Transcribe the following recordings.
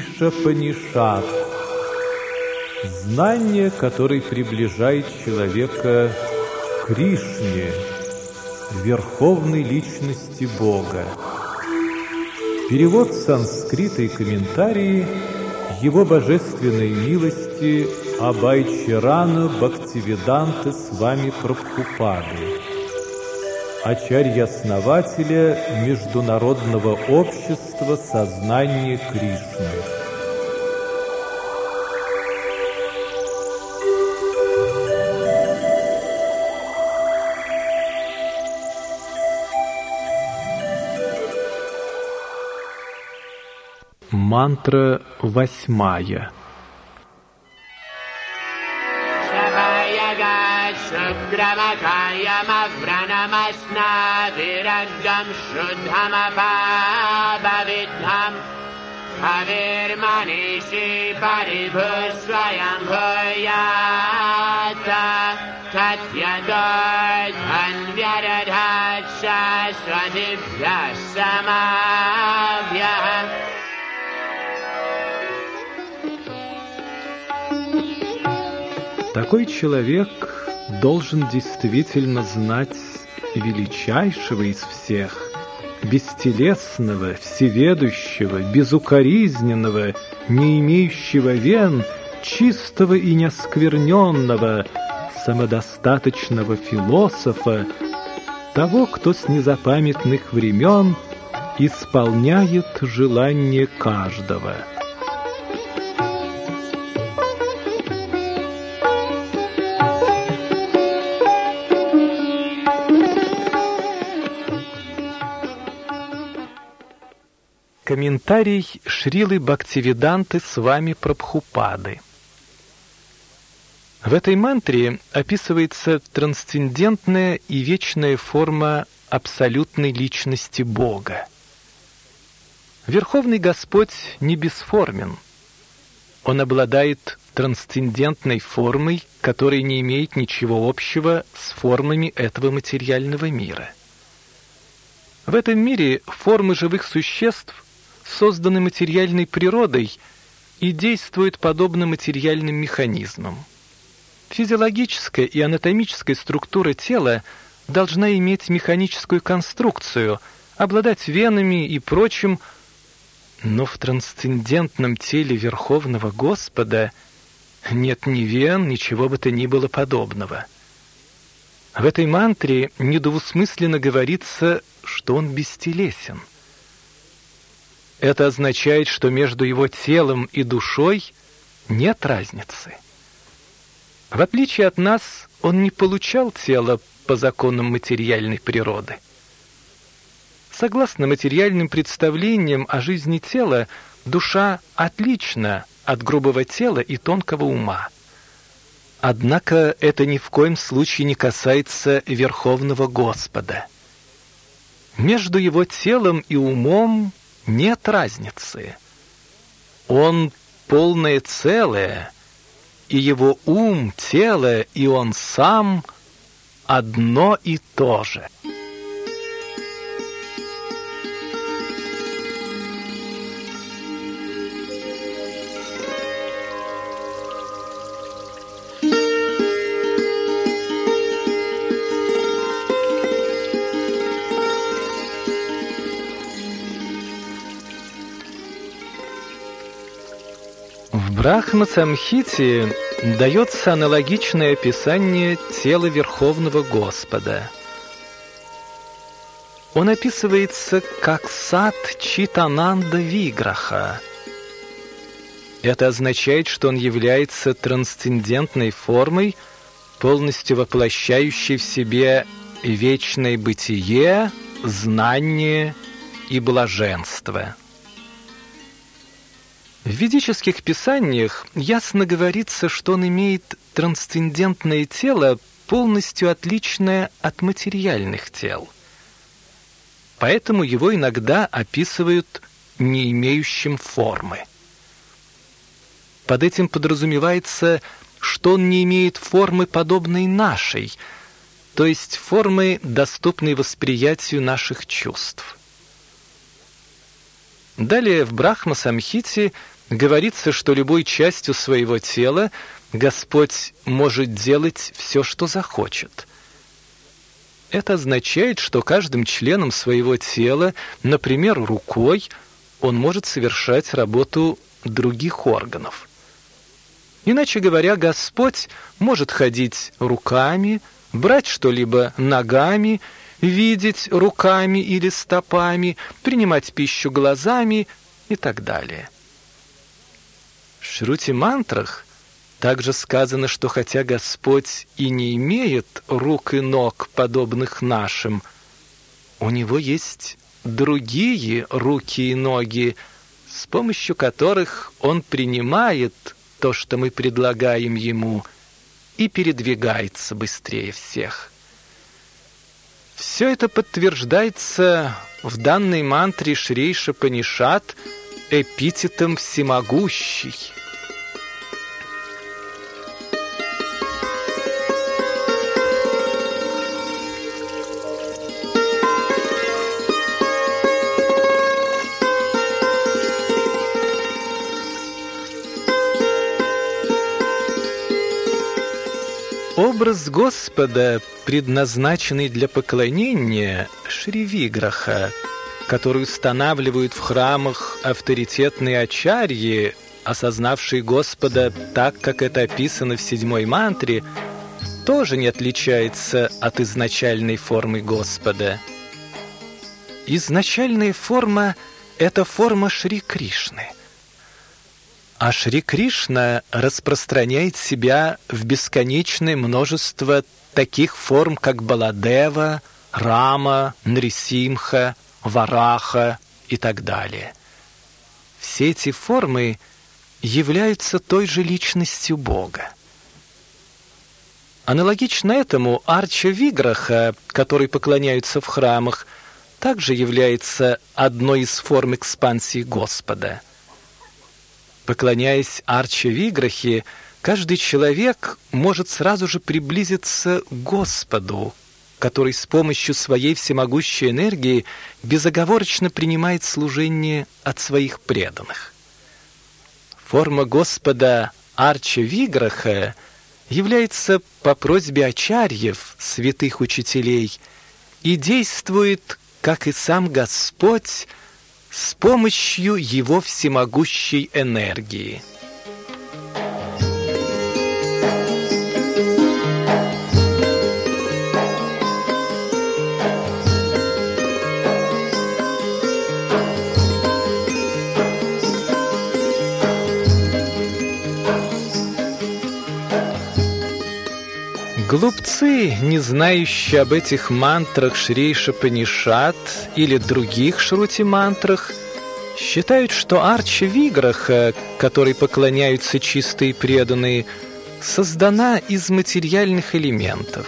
Ишапанишат. Знание, которое приближает человека к Кришне, верховной личности Бога. Перевод с санскрита и комментарии Его божественной милости Абайчарана Бхактивиданта Свами Прабхупады, ачарья-основателя Международного общества сознания Кришны. Мантра 8. Такой человек должен действительно знать величайшего из всех, бестелесного, всеведущего, безукоризненного, не имеющего вен, чистого и неоскверненного, самодостаточного философа, того, кто с незапамятных времен исполняет желание каждого. Комментарий Шрилы Бхактивиданты Свами Прабхупады. В этой мантре описывается трансцендентная и вечная форма абсолютной личности Бога. Верховный Господь не бесформен. Он обладает трансцендентной формой, которая не имеет ничего общего с формами этого материального мира. В этом мире формы живых существ созданы материальной природой и действуют подобно материальным механизмам. Физиологическая и анатомическая структура тела должна иметь механическую конструкцию, обладать венами и прочим, но в трансцендентном теле Верховного Господа нет ни вен, ничего бы то ни было подобного. В этой мантре недвусмысленно говорится, что он бестелесен. Это означает, что между его телом и душой нет разницы. В отличие от нас, он не получал тело по законам материальной природы. Согласно материальным представлениям о жизни тела, душа отлична от грубого тела и тонкого ума. Однако это ни в коем случае не касается Верховного Господа. Между его телом и умом нет разницы. Он полное целое, и его ум, тело, и он сам одно и то же. В Брахма-самхите дается аналогичное описание тела Верховного Господа. Он описывается как сад Читананда Виграха. Это означает, что он является трансцендентной формой, полностью воплощающей в себе вечное бытие, знание и блаженство. В ведических писаниях ясно говорится, что он имеет трансцендентное тело, полностью отличное от материальных тел. Поэтому его иногда описывают не имеющим формы. Под этим подразумевается, что он не имеет формы, подобной нашей, то есть формы, доступной восприятию наших чувств. Далее в Брахма-самхите говорится, что любой частью своего тела Господь может делать все, что захочет. Это означает, что каждым членом своего тела, например, рукой, он может совершать работу других органов. Иначе говоря, Господь может ходить руками, брать что-либо ногами, видеть руками или стопами, принимать пищу глазами и так далее. В Шрути-мантрах также сказано, что хотя Господь и не имеет рук и ног, подобных нашим, у Него есть другие руки и ноги, с помощью которых Он принимает то, что мы предлагаем Ему, и передвигается быстрее всех. Все это подтверждается в данной мантре Шри Шапанишат эпитетом «всемогущий». Образ Господа, предназначенный для поклонения, Шри Виграха, который устанавливают в храмах авторитетные ачарьи, осознавшие Господа так, как это описано в 7-й мантре, тоже не отличается от изначальной формы Господа. Изначальная форма — это форма Шри Кришны. А Шри Кришна распространяет себя в бесконечное множество таких форм, как Баладева, Рама, Нрисимха, Вараха и так далее. Все эти формы являются той же личностью Бога. Аналогично этому Арча Виграха, который поклоняются в храмах, также является одной из форм экспансии Господа. Поклоняясь Арча Виграхе, каждый человек может сразу же приблизиться к Господу, который с помощью своей всемогущей энергии безоговорочно принимает служение от своих преданных. Форма Господа Арча Виграха является по просьбе ачарьев, святых учителей, и действует, как и сам Господь, с помощью Его всемогущей энергии. Глупцы, не знающие об этих мантрах Шри Шапанишат или других Шрути-мантрах, считают, что Арча Виграха, которой поклоняются чистые преданные, создана из материальных элементов.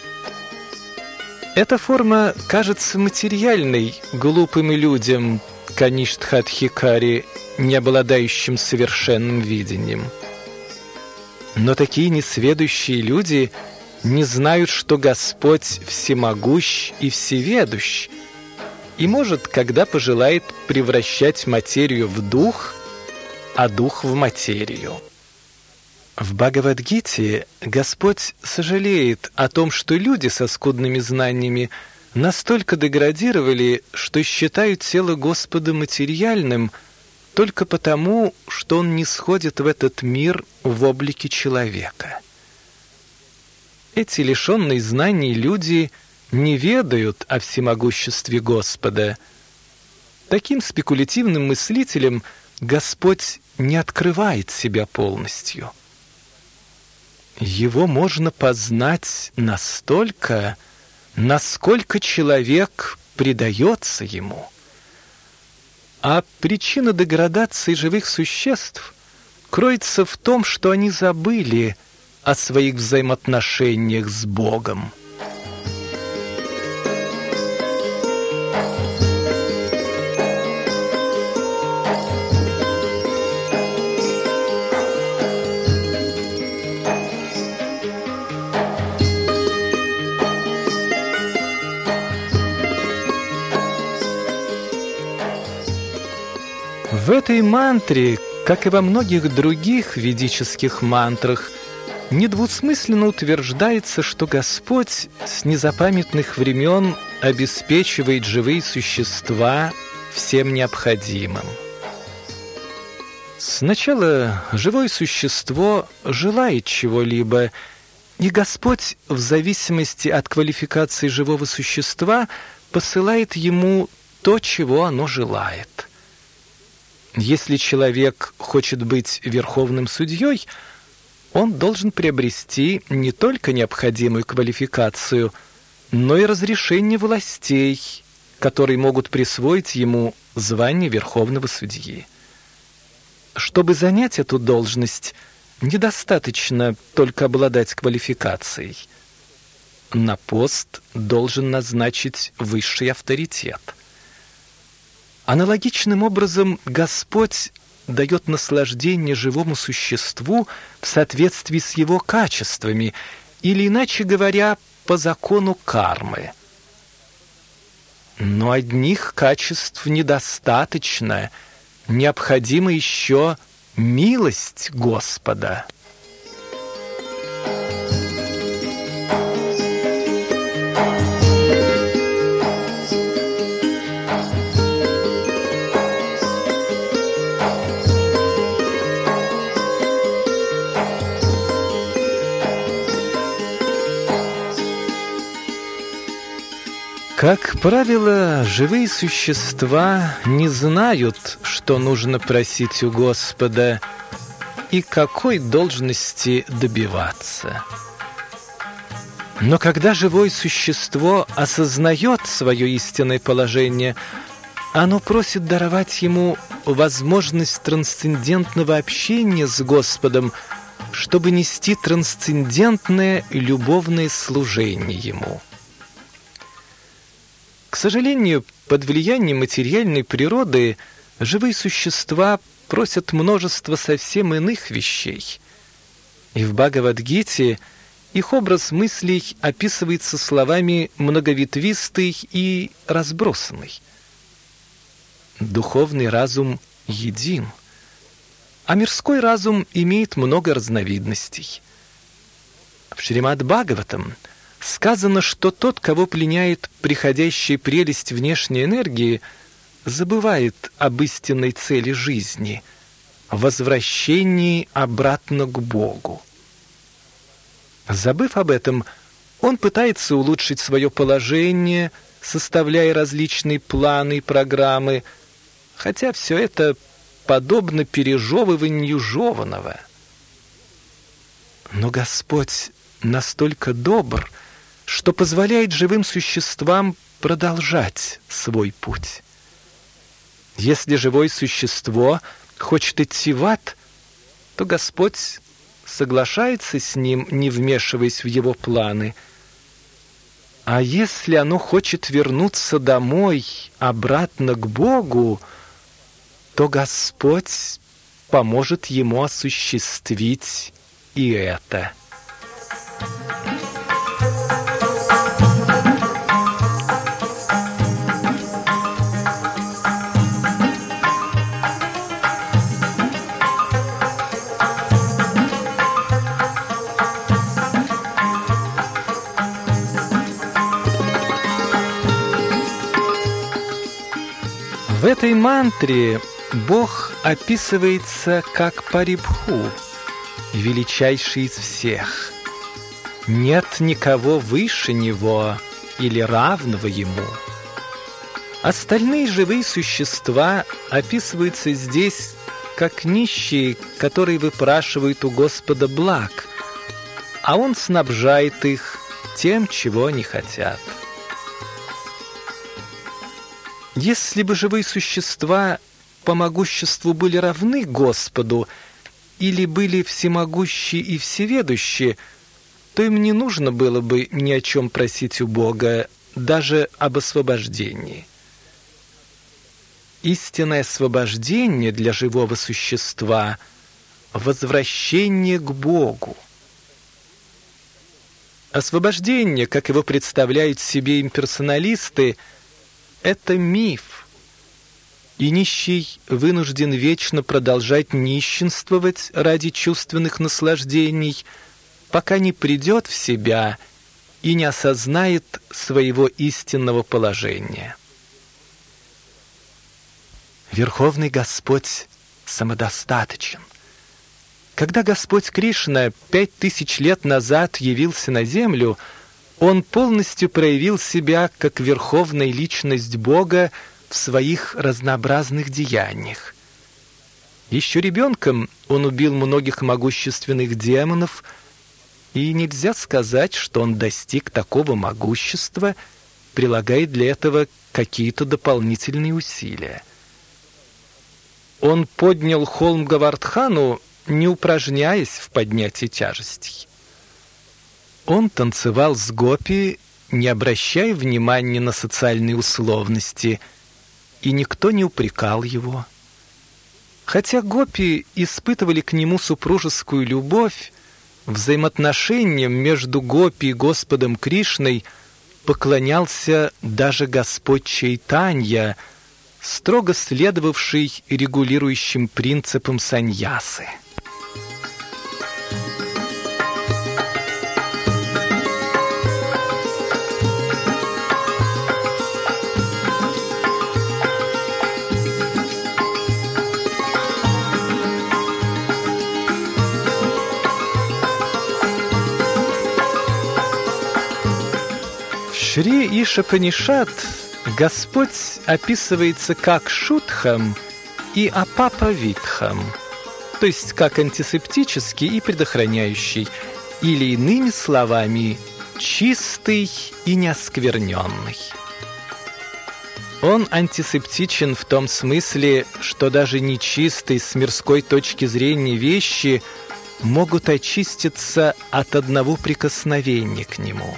Эта форма кажется материальной глупым людям, Каништхадхикари, не обладающим совершенным видением. Но такие несведущие люди не знают, что Господь всемогущ и всеведущ, и может, когда пожелает, превращать материю в дух, а дух в материю. В Бхагавад-гите Господь сожалеет о том, что люди со скудными знаниями настолько деградировали, что считают тело Господа материальным только потому, что Он нисходит в этот мир в облике человека. Эти лишенные знаний люди не ведают о всемогуществе Господа. Таким спекулятивным мыслителям Господь не открывает себя полностью. Его можно познать настолько, насколько человек предается Ему. А причина деградации живых существ кроется в том, что они забыли о своих взаимоотношениях с Богом. В этой мантре, Как и во многих других ведических мантрах, недвусмысленно утверждается, что Господь с незапамятных времен обеспечивает живые существа всем необходимым. Сначала живое существо желает чего-либо, и Господь, в зависимости от квалификации живого существа, посылает ему то, чего оно желает. Если человек хочет быть верховным судьей, он должен приобрести не только необходимую квалификацию, но и разрешение властей, которые могут присвоить ему звание верховного судьи. Чтобы занять эту должность, недостаточно только обладать квалификацией. На пост должен назначить высший авторитет. Аналогичным образом Господь дает наслаждение живому существу в соответствии с его качествами, или, иначе говоря, по закону кармы. Но одних качеств недостаточно, необходима еще милость Господа. Как правило, живые существа не знают, что нужно просить у Господа и какой должности добиваться. Но когда живое существо осознает свое истинное положение, оно просит даровать ему возможность трансцендентного общения с Господом, чтобы нести трансцендентное и любовное служение Ему. К сожалению, под влиянием материальной природы живые существа просят множество совсем иных вещей. И в Бхагавад-гите их образ мыслей описывается словами многоветвистый и разбросанный. Духовный разум един, а мирской разум имеет много разновидностей. В Шримад-Бхагаватам сказано, что тот, кого пленяет приходящая прелесть внешней энергии, забывает об истинной цели жизни — возвращении обратно к Богу. Забыв об этом, он пытается улучшить свое положение, составляя различные планы и программы, хотя все это подобно пережевыванию жеваного. Но Господь настолько добр, что позволяет живым существам продолжать свой путь. Если живое существо хочет идти в ад, то Господь соглашается с ним, не вмешиваясь в его планы. А если оно хочет вернуться домой, обратно к Богу, то Господь поможет ему осуществить и это. В этой мантре Бог описывается как Парибху, величайший из всех. Нет никого выше Него или равного Ему. Остальные живые существа описываются здесь как нищие, которые выпрашивают у Господа благ, а Он снабжает их тем, чего они хотят. Если бы живые существа по могуществу были равны Господу или были всемогущие и всеведущие, то им не нужно было бы ни о чем просить у Бога, даже об освобождении. Истинное освобождение для живого существа — возвращение к Богу. Освобождение, как его представляют себе имперсоналисты, это миф. и нищий вынужден вечно продолжать нищенствовать ради чувственных наслаждений, пока не придет в себя и не осознает своего истинного положения. Верховный Господь самодостаточен. Когда Господь Кришна 5000 лет назад явился на землю, Он полностью проявил себя как верховная личность Бога в своих разнообразных деяниях. Еще ребенком Он убил многих могущественных демонов, и нельзя сказать, что Он достиг такого могущества, прилагая для этого какие-то дополнительные усилия. Он поднял холм Гавардхану, не упражняясь в поднятии тяжестей. Он танцевал с гопи, не обращая внимания на социальные условности, и никто не упрекал его. Хотя гопи испытывали к нему супружескую любовь, взаимоотношениям между гопи и Господом Кришной поклонялся даже Господь Чайтанья, строго следовавший регулирующим принципам саньясы. В Шри Ишапанишат Господь описывается как Шудхам и Апапавитхам, то есть как антисептический и предохраняющий, или иными словами, чистый и неоскверненный. Он антисептичен в том смысле, что даже нечистые с мирской точки зрения вещи могут очиститься от одного прикосновения к нему.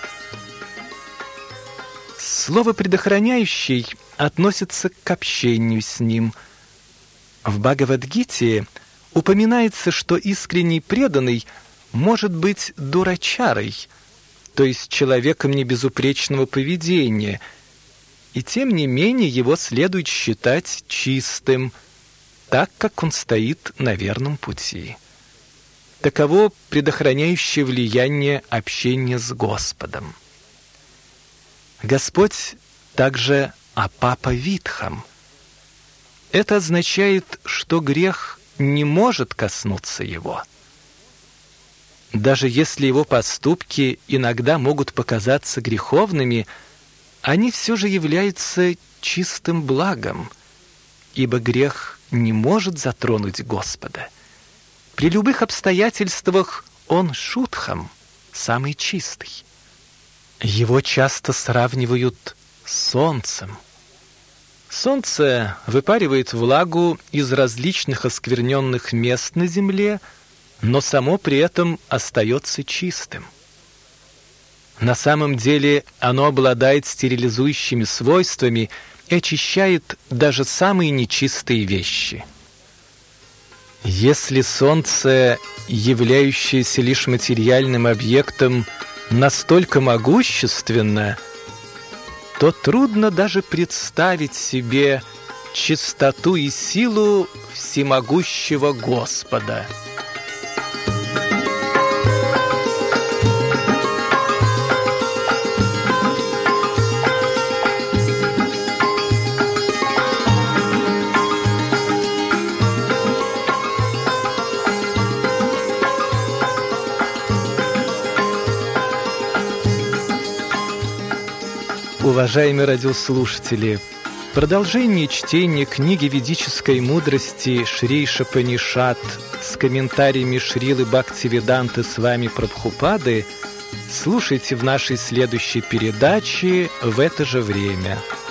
Слово «предохраняющий» относится к общению с ним. В Бхагавад-гите упоминается, что искренний преданный может быть дурачарой, то есть человеком небезупречного поведения, и тем не менее его следует считать чистым, так как он стоит на верном пути. Таково предохраняющее влияние общения с Господом. Господь также Апапавитхам. Это означает, что грех не может коснуться его. Даже если его поступки иногда могут показаться греховными, они все же являются чистым благом, ибо грех не может затронуть Господа. При любых обстоятельствах он Шудхам, самый чистый. Его часто сравнивают с солнцем. Солнце выпаривает влагу из различных оскверненных мест на земле, но само при этом остается чистым. На самом деле оно обладает стерилизующими свойствами и очищает даже самые нечистые вещи. Если солнце, являющееся лишь материальным объектом, настолько могущественно, то трудно даже представить себе чистоту и силу всемогущего Господа. Уважаемые радиослушатели, продолжение чтения книги ведической мудрости Шри Ишапанишат с комментариями Шрилы Бхактивиданты с вами Прабхупады слушайте в нашей следующей передаче в это же время.